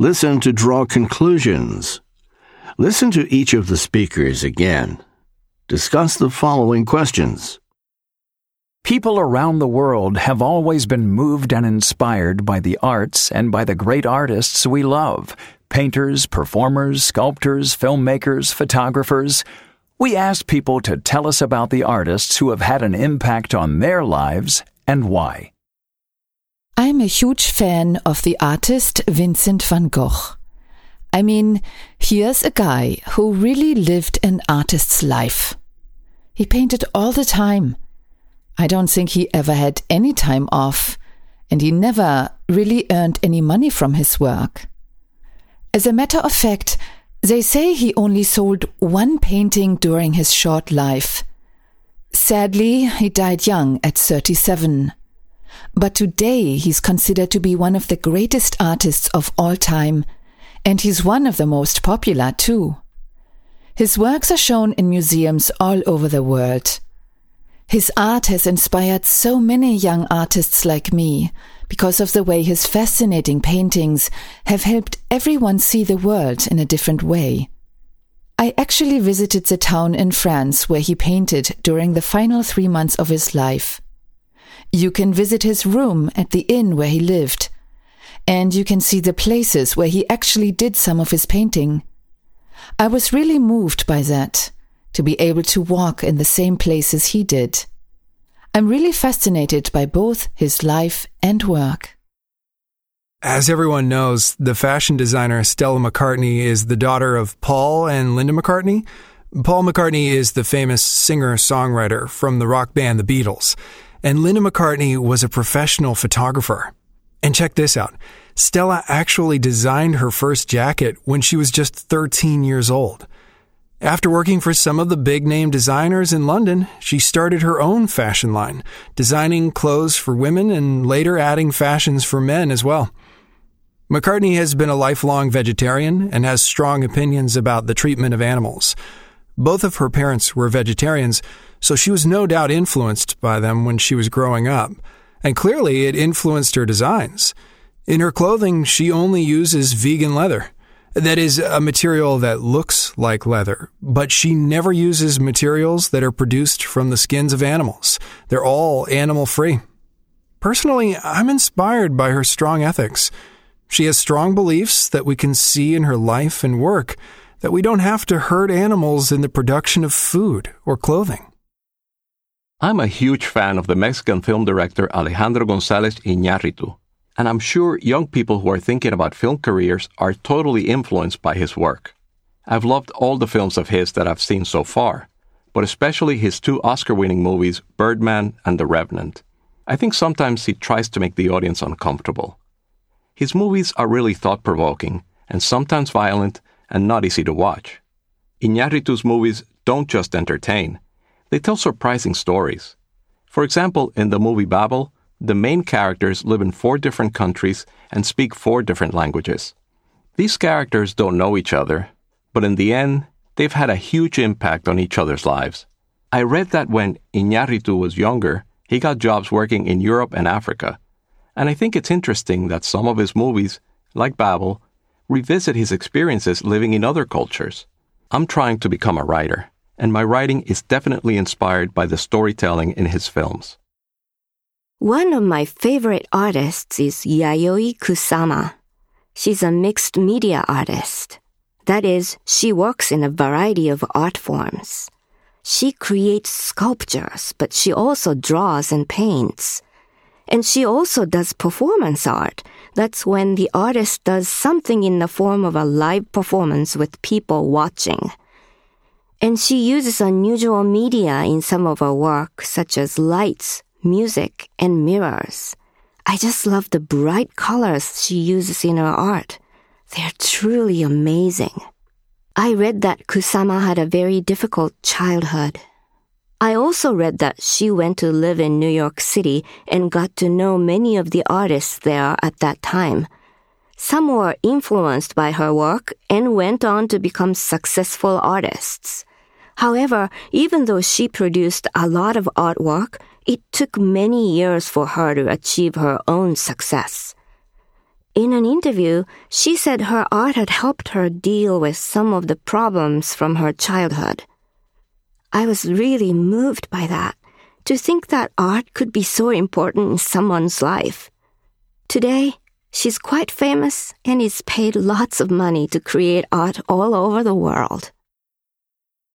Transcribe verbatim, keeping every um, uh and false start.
Listen to draw conclusions. Listen to each of the speakers again. Discuss the following questions. People around the world have always been moved and inspired by the arts and by the great artists we love. Painters, performers, sculptors, filmmakers, photographers. We asked people to tell us about the artists who have had an impact on their lives and why. I'm a huge fan of the artist Vincent van Gogh. I mean, here's a guy who really lived an artist's life. He painted all the time. I don't think he ever had any time off, and he never really earned any money from his work. As a matter of fact, they say he only sold one painting during his short life. Sadly, he died young at thirty-seven. But today he's considered to be one of the greatest artists of all time, and he's one of the most popular too. His works are shown in museums all over the world. His art has inspired so many young artists like me because of the way his fascinating paintings have helped everyone see the world in a different way. I actually visited the town in France where he painted during the final three months of his life. You can visit his room at the inn where he lived, and you can see the places where he actually did some of his painting. I was really moved by that, to be able to walk in the same places he did. I'm really fascinated by both his life and work. As everyone knows, the fashion designer Stella McCartney is the daughter of Paul and Linda McCartney. Paul McCartney is the famous singer-songwriter from the rock band The Beatles, and Linda McCartney was a professional photographer. And check this out. Stella actually designed her first jacket when she was just thirteen years old. After working for some of the big-name designers in London, she started her own fashion line, designing clothes for women and later adding fashions for men as well. McCartney has been a lifelong vegetarian and has strong opinions about the treatment of animals. Both of her parents were vegetarians, so she was no doubt influenced by them when she was growing up, and clearly it influenced her designs. In her clothing, she only uses vegan leather. That is, a material that looks like leather, but she never uses materials that are produced from the skins of animals. They're all animal-free. Personally, I'm inspired by her strong ethics. She has strong beliefs that we can see in her life and work, that we don't have to hurt animals in the production of food or clothing. I'm a huge fan of the Mexican film director Alejandro González Iñárritu, and I'm sure young people who are thinking about film careers are totally influenced by his work. I've loved all the films of his that I've seen so far, but especially his two Oscar-winning movies, Birdman and The Revenant. I think sometimes he tries to make the audience uncomfortable. His movies are really thought-provoking, and sometimes violent, and not easy to watch. Iñárritu's movies don't just entertain, they tell surprising stories. For example, in the movie Babel, the main characters live in four different countries and speak four different languages. These characters don't know each other, but in the end, they've had a huge impact on each other's lives. I read that when Iñárritu was younger, he got jobs working in Europe and Africa, and I think it's interesting that some of his movies, like Babel, revisit his experiences living in other cultures. I'm trying to become a writer, and my writing is definitely inspired by the storytelling in his films. One of my favorite artists is Yayoi Kusama. She's a mixed media artist. That is, she works in a variety of art forms. She creates sculptures, but she also draws and paints. And she also does performance art. That's when the artist does something in the form of a live performance with people watching. And she uses unusual media in some of her work, such as lights, music, and mirrors. I just love the bright colors she uses in her art. They're truly amazing. I read that Kusama had a very difficult childhood. I also read that she went to live in New York City and got to know many of the artists there at that time. Some were influenced by her work and went on to become successful artists. However, even though she produced a lot of artwork, it took many years for her to achieve her own success. In an interview, she said her art had helped her deal with some of the problems from her childhood. I was really moved by that, to think that art could be so important in someone's life. Today, she's quite famous and is paid lots of money to create art all over the world.